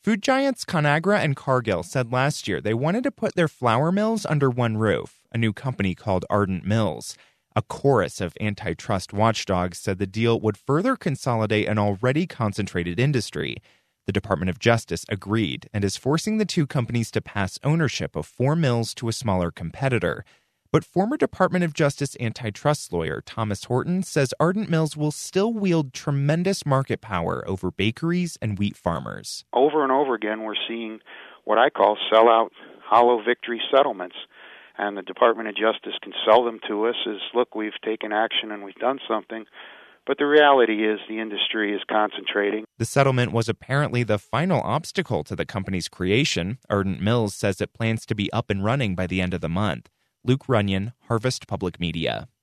Food giants Conagra and Cargill said last year they wanted to put their flour mills under one roof, a new company called Ardent Mills. A chorus of antitrust watchdogs said the deal would further consolidate an already concentrated industry. The Department of Justice agreed and is forcing the two companies to pass ownership of 4 mills to a smaller competitor. But former Department of Justice antitrust lawyer Thomas Horton says Ardent Mills will still wield tremendous market power over bakeries and wheat farmers. Over and over again, we're seeing what I call sellout hollow victory settlements. And the Department of Justice can sell them to us as, look, we've taken action and we've done something. But the reality is the industry is concentrating. The settlement was apparently the final obstacle to the company's creation. Ardent Mills says it plans to be up and running by the end of the month. Luke Runyon, Harvest Public Media.